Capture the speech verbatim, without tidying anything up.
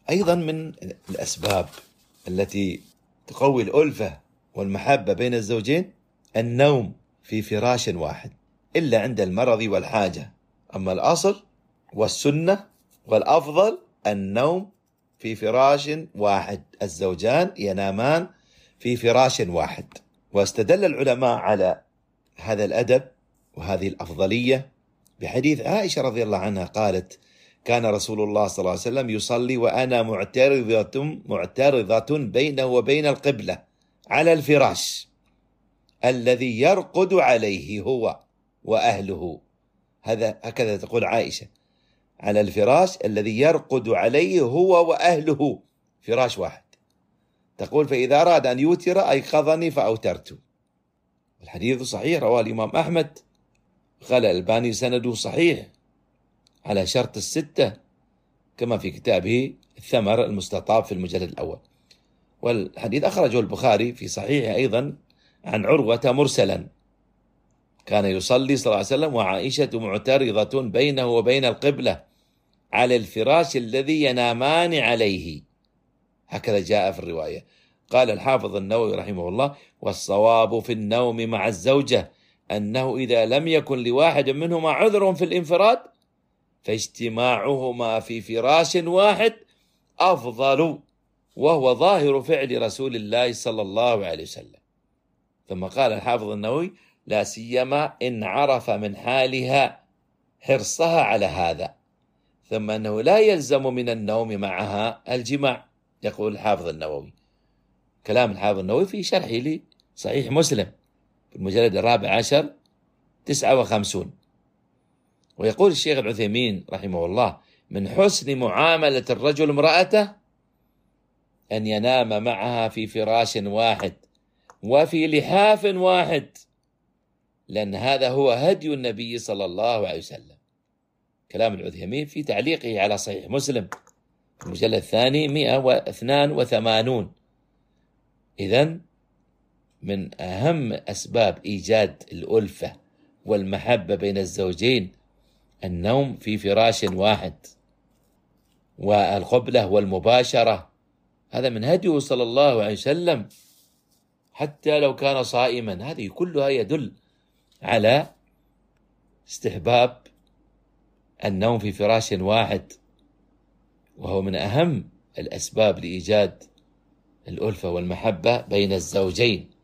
أيضا من الأسباب التي تقوي الألفة والمحبة بين الزوجين النوم في فراش واحد إلا عند المرض والحاجة، أما الأصل والسنة والأفضل النوم في فراش واحد، الزوجان ينامان في فراش واحد. واستدل العلماء على هذا الأدب وهذه الأفضلية بحديث عائشة رضي الله عنها قالت: كان رسول الله صلى الله عليه وسلم يصلي وأنا معترضة معترضة بينه وبين القبلة على الفراش الذي يرقد عليه هو وأهله. هذا هكذا تقول عائشة، على الفراش الذي يرقد عليه هو وأهله، فراش واحد. تقول: فإذا أراد أن يوتر أيقظني فأوترت. الحديث صحيح، رواه الإمام أحمد، قال الألباني سنده صحيح على شرط الستة كما في كتابه الثمر المستطاب في المجلد الأول. والحديث أخرجه البخاري في صحيحه أيضا عن عروة مرسلا: كان يصلي صلى الله عليه وسلم وعائشة معترضة بينه وبين القبلة على الفراش الذي ينامان عليه، هكذا جاء في الرواية. قال الحافظ النووي رحمه الله: والصواب في النوم مع الزوجة أنه إذا لم يكن لواحد منهما عذر في الانفراد فاجتماعهما في فراش واحد أفضل، وهو ظاهر فعل رسول الله صلى الله عليه وسلم. ثم قال الحافظ النووي: لا سيما إن عرف من حالها حرصها على هذا، ثم أنه لا يلزم من النوم معها الجماع. يقول الحافظ النووي، كلام الحافظ النووي في شرحه لصحيح مسلم في المجلد الرابع عشر تسعة وخمسون. ويقول الشيخ العثيمين رحمه الله: من حسن معاملة الرجل امرأته أن ينام معها في فراش واحد وفي لحاف واحد، لأن هذا هو هدي النبي صلى الله عليه وسلم. كلام العثيمين في تعليقه على صحيح مسلم في المجلد الثاني مئة واثنين وثمانين. إذن من أهم أسباب إيجاد الألفة والمحبة بين الزوجين النوم في فراش واحد، والقبلة والمباشرة، هذا من هديه صلى الله عليه وسلم حتى لو كان صائما. هذه كلها يدل على استحباب النوم في فراش واحد، وهو من أهم الأسباب لإيجاد الألفة والمحبة بين الزوجين.